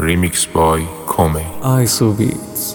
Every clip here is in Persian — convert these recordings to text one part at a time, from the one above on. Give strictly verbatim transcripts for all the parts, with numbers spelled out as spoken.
Remix by Kome. Iso Beats.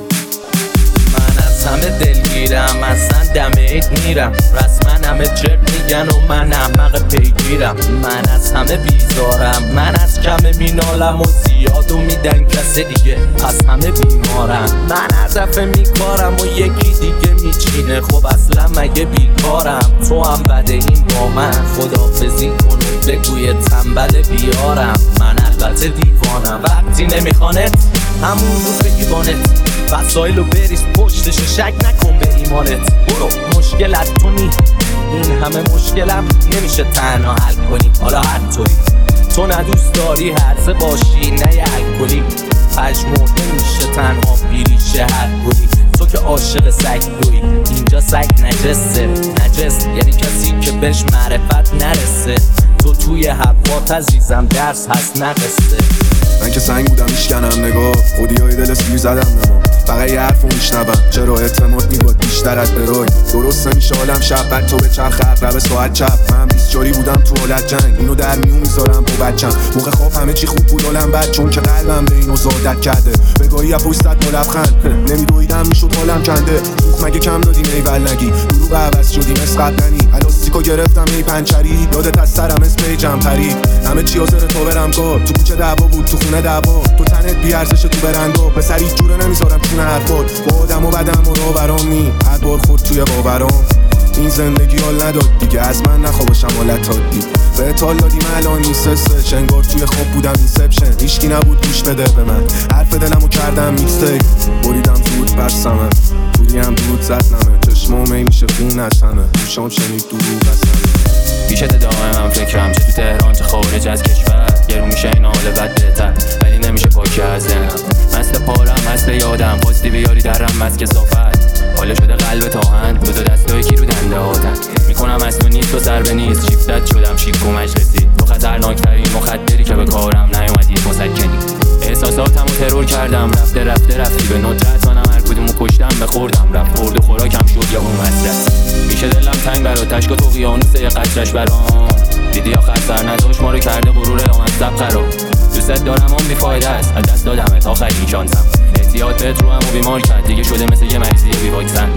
من از همه دلگیرم، اصلا دم عید میرم، رسما همه چرت میگن و من احمق پیگیرم. من از همه بیزارم، من از کمه مینالم و زیادو میدن کس دیگه، پس همه بیمارم. من هر دفعه میکارم و یکی دیگه میچینه، خب اصلا مگه بیکارم؟ تو هم بده این با من، خدافزی کن و بگوی تنبل بیارم. من البته دیوانم، وقتی نمیخوانت همون روز بگی بانت، وسایلو بریز پشتشو، شک نکن به ایمانت. برو مشکلت تو نی، این همه مشکلم نمیشه تنها حل کنی. حالا هر طوری تو ندوست داری هرزه باشی، نه یه الکلی پژمرده میشه تنها بیری شهر گلی. تو که عاشق سگ دوی، اینجا سگ نجسه. نجس یعنی کسی که بهش معرفت نرسه. تو توی حرفات عزیزم درس هست نه قصه. من که سنگ بودم میشکنم نگاه، خودی های دل سیر زدم نما، فقط یه حرفو میشنوم چرا اعتماد میباد بیشتر از برای. درست نمیشه حالم شب بعد تو به چرخ عقرب ساعت چپ. من بیست جاری بودم تو حالت جنگ، اینو در میون میذارم با بچم. موقع خواب همه چی خوب بود حالم بد، چون که قلبم به اینو زادت کرده. بگاهی از پشت صد با لبخند نمیدویدم میشد حالم کنده. سوخ مگه کم دادی میول نگی، دروغ عوض شدی مثل قبلنی. الاستیکو گرفتم ای پنچری، یادت از سرم از پیجم پرید. همه چی حاضر تو برم کار، تو کوچه دعوا بود تو خونه دعوا. تو تنت بی ارزش تو برندو، به سری جوره نمیذارم چون حرفات با آدم و بدم و راورام نی. هر بار خود توی باورام این زندگی حال نداد دیگه، از من نخوابشم حالت هادی. به اطال دادیم الان نیسته شنگار توی خواب بودم اینسپشن. هیچکی نبود گوش بده به من، حرف دلمو کردم میکستیپ. بریدم زود برسمه، پولی هم دود زد نمه. چشمام می میشه خون از همه، گوشام شنید دروغ از همه. بیشه دائم هم فکرم، چه تو تهران چه خارج از کشور. گرون میشه این حال بد بهتر، ولی نمیشه پاکی از ذهنم. مثل پارم مثل یادم، پاستی بیاری درم از کسافت. حالا شده قلب تاهن، دو تا دستای کی رو دنده هاتن. میکنم از تو نیست و سر به نیست، شیفتت شدم شیک و مجلسی. تو خطرناکترین مخدری که به کارم نیومدی مسکنی. احساساتمو ترور کردم، رفته رفته رفتی به ندرت. منم هر کدومو کشتم بخوردم، رفت خورد و خوراکم شد یا اون مصرف. میشه دلم تنگ برات، تشک و طغیانوس یه قطرش برام. دیدی آخر سر نداشت ما رو کرده غرور لامصب قرار. دوست دارم اون بیفایده است، از دست دادم تا آخرین شانسم. احتیاط بهت رو همو بیمار کرد، دیگه شده مثل یه مریضی بی واکسن.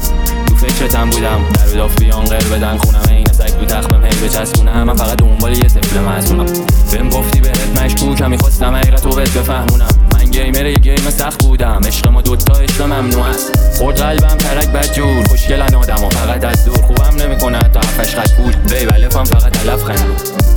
تو فکرتم بودم در و داف بیان غیر بدن خونم، این سگ تو تخمم هی بچسبونم. من فقط دنبال یه طفل معصومم. بهم گفتی بهت مشکوکم، میخواستم حقیقت رو بهت بفهمونم. من گیمر یه گیم سخت بودم، عشق ما دوتا عشق ممنوع است. خورد قلبم ترک بدجور، خوشگلن آدم و فقط از دور. خوبم نمیکنه تا حرفش خط بود، بیبلفم فقط علف خندون.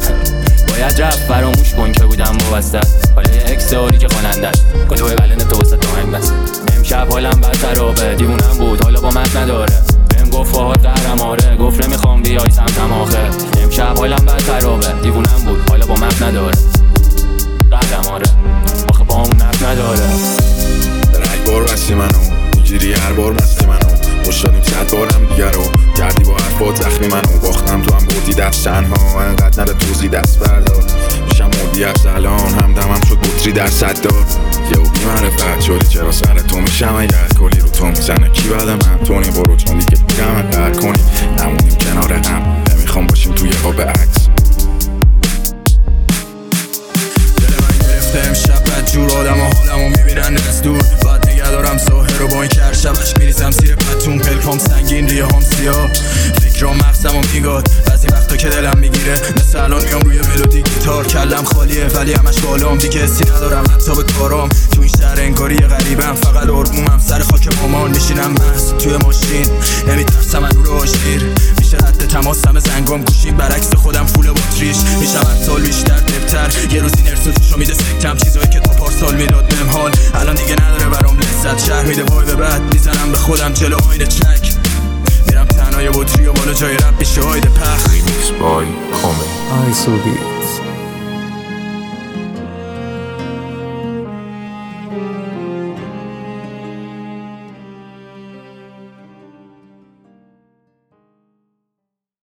باید رفت فراموش کن که بودم وابسته، حالا یه اکس داری که خواننده است. کدوه بلند تو وسط آهنگ بست. امشب حالم بد خرابه، دیوونم بود حالا با مد نداره. بهم گفت فاهات قهرماره، گفت نمیخوام بیای سمتم آخه. امشب حالم بد خرابه، دیوونم بود حالا با مد نداره. قهرماره آخه با اون نفت نداره. رگ بار بستی منو، میگیری هر بار مستی منو. خوشدادیم صد بارم دیگر رو کردی با حرفات زخمی منو. باختم تو هم بردی دست تنها، انقدر نده توزی دست بردار. میشم مردی از الان، همدمم شد بطری در صد دار. یه او بی معرفت شدی چرا سر تو میشم اگر کلی رو تو میزنه. کی بعد من تونی برو چون دیگه دیگم هر کنی. نمونیم کنار هم، نمیخوام باشیم توی قاب عکس. دل من گرفته امشب بد جور، آدم و حالمو میبینن از دور. بعد نگه دارم ساحر رو با این کرشبش میریزم زیر پتون. پلکام سنگین ریه هم سیاه، فکرام مغزمو میگاد. بعضی وقتا که دلم میگیره مثل الان میام روی ملودی گیتار. کلم خالیه ولی همش بالام، دیگه حسی ندارم حتی به کارام. تو این شهر انگاری غریبم، فقط آرومم سر خاک مامان. میشینم مست توی ماشین، نمیترسم از نور آشتیر. میشه رد تماسم زنگام گوشیم برعکس خودم فول باتریش. میشم هر سال بیشتر دبتر، یه روزی نرسو توشو میده سکتم. چیزایی که تا پارسال میداد بهم حال الان دیگه نداره برام لذت. شهر میده وای به بعد میزنم به خودم جلو آینه چک. میرم تنهای بطری و بالا جای رب میشه آیده پخ. Remix by Kome. Iso Beats.